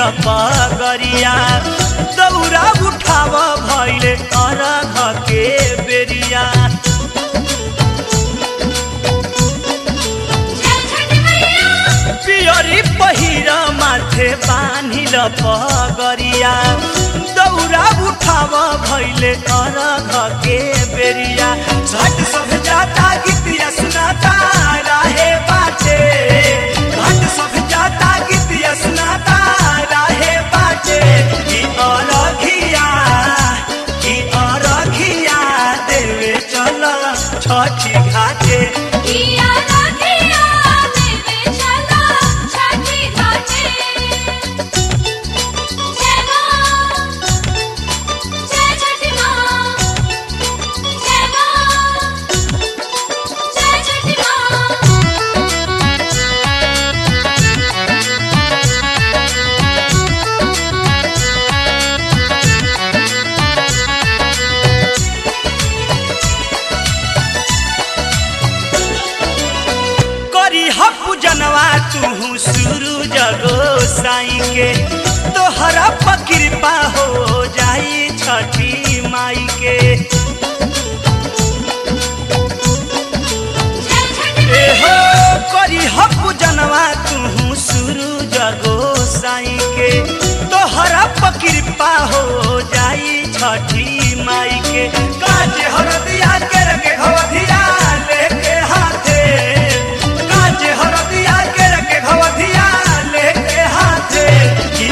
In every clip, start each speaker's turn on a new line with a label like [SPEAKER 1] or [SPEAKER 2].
[SPEAKER 1] पगरिया दौरा उठाव भइले अरघ के बेरिया पियरी पहिर माथे बान्हिल पगरिया दौरा उठाव भइले अरघ के बेरिया झट सब जाता गीतिया सुनाता राहे बाटे झट सब जाता गीतिया सुनाता राहे बाटे की अरघिया देवे चल छठी घाटे जनवा तू शुरू जगो साई के तोहरा कृपा हो जाई छठी माई के हो करी हप जनवा तू शुरू जगो साई के तोहरा कृपा हो जाई छठी माई के काज हरदिया के रखे घवधिया लेके हाथे हरदिया के रखे घवधिया लेके हाथे की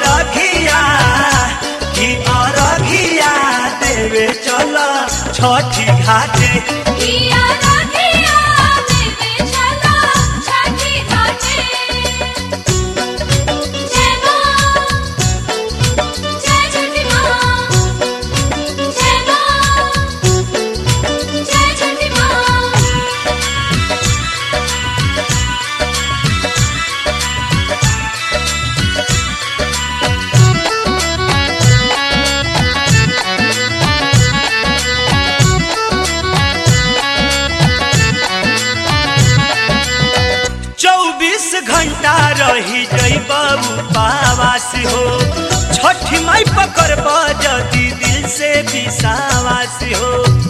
[SPEAKER 1] अरघिया देवे चल छठी घाटे घंटा रही जई बाबू पावास हो छठी माई पकड़ बजती दिल से विश्वास हो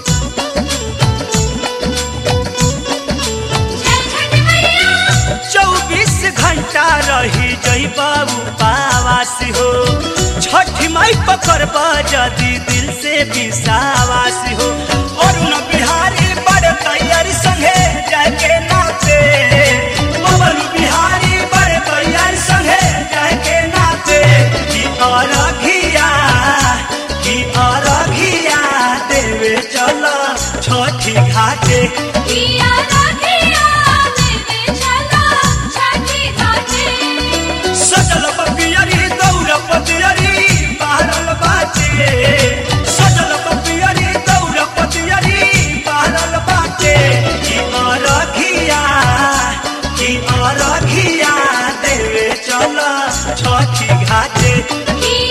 [SPEAKER 1] 24 घंटा रही जई बाबू पावास हो छठी माई पकड़ बजती दिल से विश्वास हो और न बिहारी बड़ तैयारी संगे जाके नाचे बिहारी बड़े तैयार संगे जाके नाचे की अरघिया देवे चल छठी घाटे सजल पपियरी दौड़ पतियरी बहरल बाटे सजल पपियरी दौड़ पतियरी बहरल बाटे की अरघिया देवे चल छठी घाटे।